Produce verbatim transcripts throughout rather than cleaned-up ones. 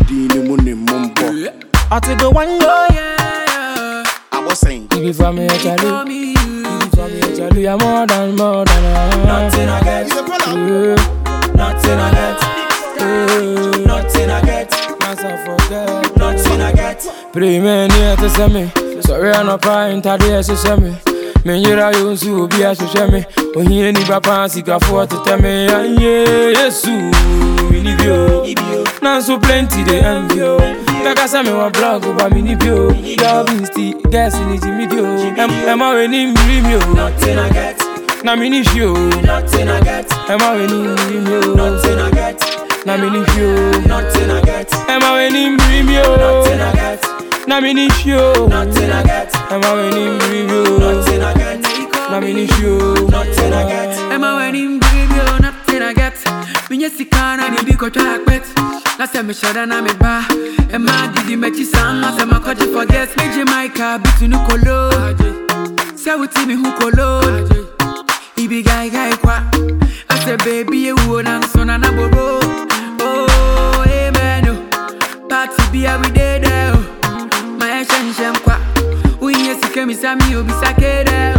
di ni mu ni mumbo. I take the one go. I was saying. Give it for me, Charlie. Give it for me, Charlie. I'm more than, more than. Nothing I get. Nothing I get. Nothing I get. Myself forget. Nothing I get. Pray me near to send me. Sorry I'm not crying. Tadi as you send me. Me yira you so be as you send me. When he any papa si ka for to tell me. Yeah, yes, we need you. Now so plenty they envy you. Kaka sa me wa blog about me need you. Love insti, guess in the video. Am I winning you? Nothing I get. Na me need you. Nothing I get. Am I winning you? Nothing I get. Na me need you. Nothing I get. Am I winning you? Nothing I get. Na me need you. Nothing I get. Am I winning you? Nothing I get. Na me need you. Nothing I get. Am I winning you? Nothing I get. Me yes can I need to try bet. Last time me shut down me bar. Am I did the match song? Last time I caught you forget. Me Jamaica between no color. Say what me who color. He be guy guy kwa. I say baby you won't answer na na bobo. Oh hey man, party be every day there. My attention kwa. We yes can me sami obi sakere.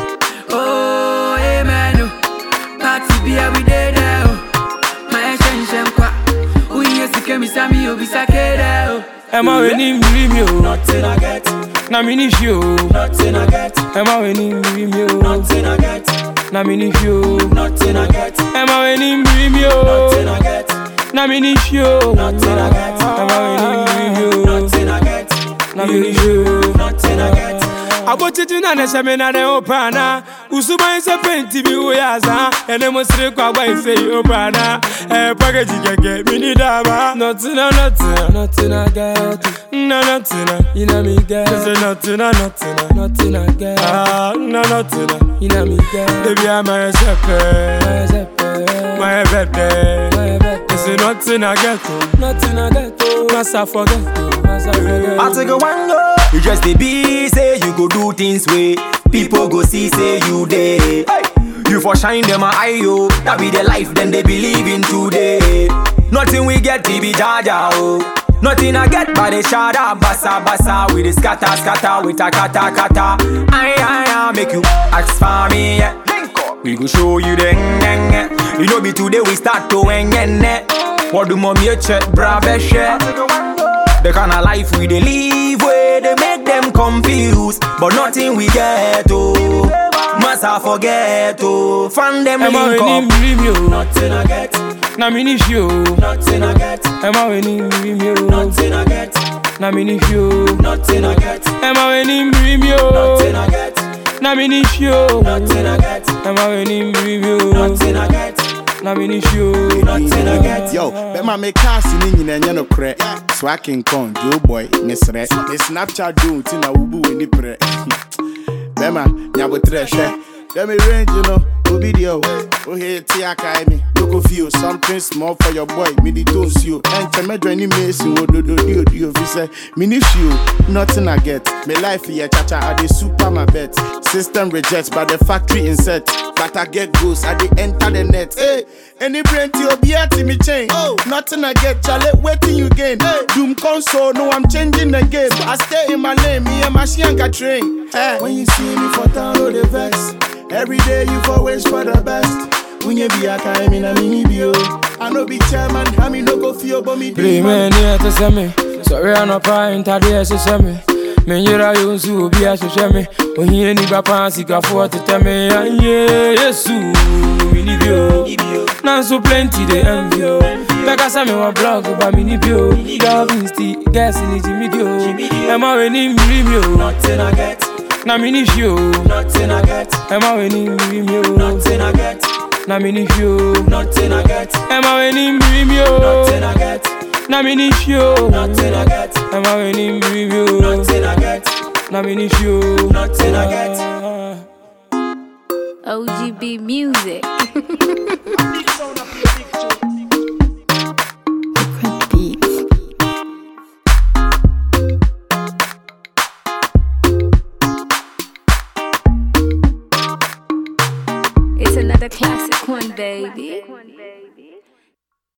Oh hey man, party be every day there. My attention kwa. We yes can me sami obi sakere. Am I winning you? Nothing I get. Na me need you. Nothing I get. Am I winning you? Nothing I get. Na me need you. Nothing I get. Am I winning you? Nothing I get. Na me need you. Nothing I get. Am I winning you? Nothing I get. Na me need you. Nothing I get. Abotitu na ne shame na ne opana Usuba inse penti bi uyaza Ene mosire kwa ba inse opana Eh package gege mini daba Nothing na nothing Nothing I get Na nothing Ina mi get Say nothing na nothing Nothing I get Ah na nothing Ina mi get Baby I'm a sepe My sepe My birthday My birthday Say nothing I get Nothing I get Massa forget Massa forget I take a one go. You just the be say you go do things way. People go see say you there. Hey. You for shine them a eye yo. That be the life then they believe in today. Nothing we get to be jaja oh. Nothing I get but the shada bassa bassa with the scatter scatter with a kata kata. Aye aye aye make you ask for me. Yeah. We go show you the ngenge. You know be today we start to ngenge. What do mommy check brave share? The kind of life we they live where they make them confused, but nothing we get oh. Must I forget oh. Find them Am I link winning up. you? Nothing I get. Na me need you. Nothing I get. Am I winning you? Nothing I get. Na me need you. Nothing I get. Am I winning you? Nothing I get. Na me need you. Nothing I get. Am I winning you? Nothing I get. Na me need you. Nothing I get. Yo, Bema me cast in nyina nya no kre. So I can con Joe boy nesre. Me Snapchat do tina ubu we ni pre. Bema nya botre hwe. Let me range you know. Video, oh hey, tia kai me. You go feel something small for your boy. Me the tones you. And tell me join me messing. Oh do do do do. If you say me need you, nothing I get. Me life here, cha cha. I the super my bet. System rejects, but the factory insert. But I get goals. I the enter the net. Hey, any brain to your beer to me change. Oh, nothing I get. Charlie, waiting you gain. Hey, doom console. No, I'm changing the game. I stay in my lane. Me and my shianka train. Hey, when you see me for town, oh the vex. Every day you always for the best. When you be a time in a mini bio, I know be chairman, I mean no go feel but me. Pray me near to send me. Sorry I'm not crying. Tadi as you send me. Me yira you so be as you send me. When he any papa si ka for to tell me. Yeah, yes, we need you. Now so plenty they envy you. Kaka sa me wa blog about me need you. Love insti, guess in the video. Am I winning you? Nothing I get. Na me need you. Nothing I get. Am I winning you? Nothing I get. Na me need you. Nothing I get. Am I winning you? Nothing I get. Na me need you. Nothing I get. Am I winning you? Nothing I get. Na me need you. Nothing I get. O G B music.